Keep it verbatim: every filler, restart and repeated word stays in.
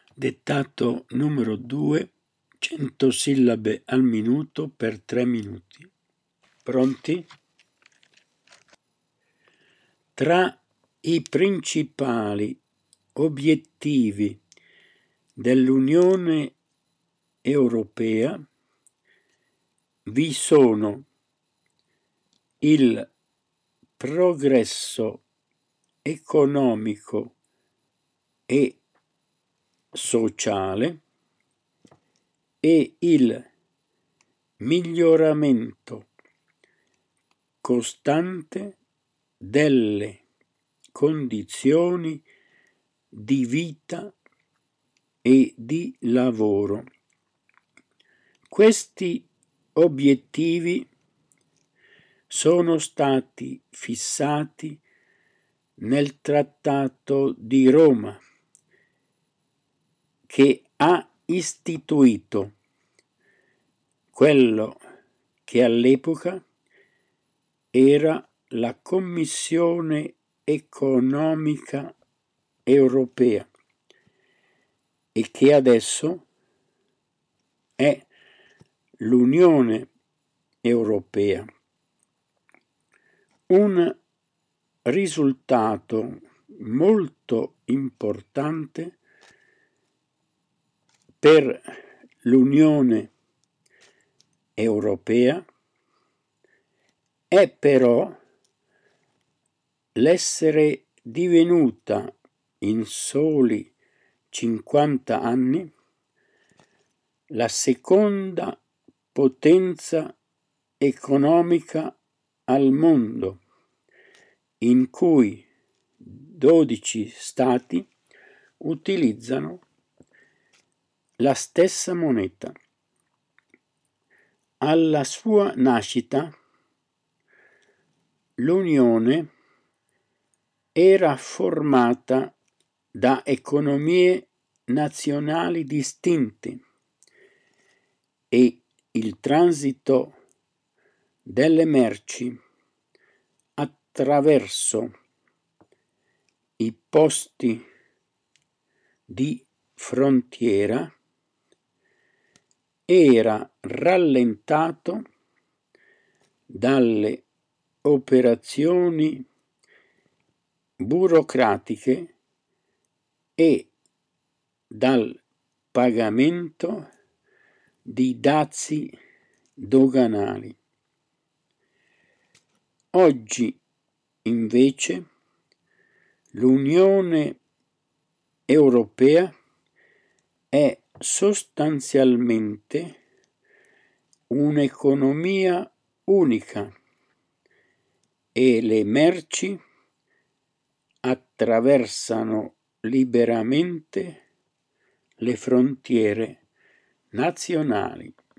Dettato numero due, cento sillabe al minuto per tre minuti. Pronti? Tra i principali obiettivi dell'Unione Europea vi sono il progresso economico e sociale e il miglioramento costante delle condizioni di vita e di lavoro. Questi obiettivi sono stati fissati nel Trattato di Roma, che ha istituito quello che all'epoca era la Commissione Economica Europea e che adesso è l'Unione Europea. Un risultato molto importante per l'Unione Europea è però l'essere divenuta in soli cinquanta anni la seconda potenza economica al mondo, in cui dodici stati utilizzano la stessa moneta. Alla sua nascita l'Unione era formata da economie nazionali distinte e il transito delle merci attraverso i posti di frontiera era rallentato dalle operazioni burocratiche e dal pagamento di dazi doganali. Oggi, invece, l'Unione Europea è sostanzialmente un'economia unica e le merci attraversano liberamente le frontiere nazionali.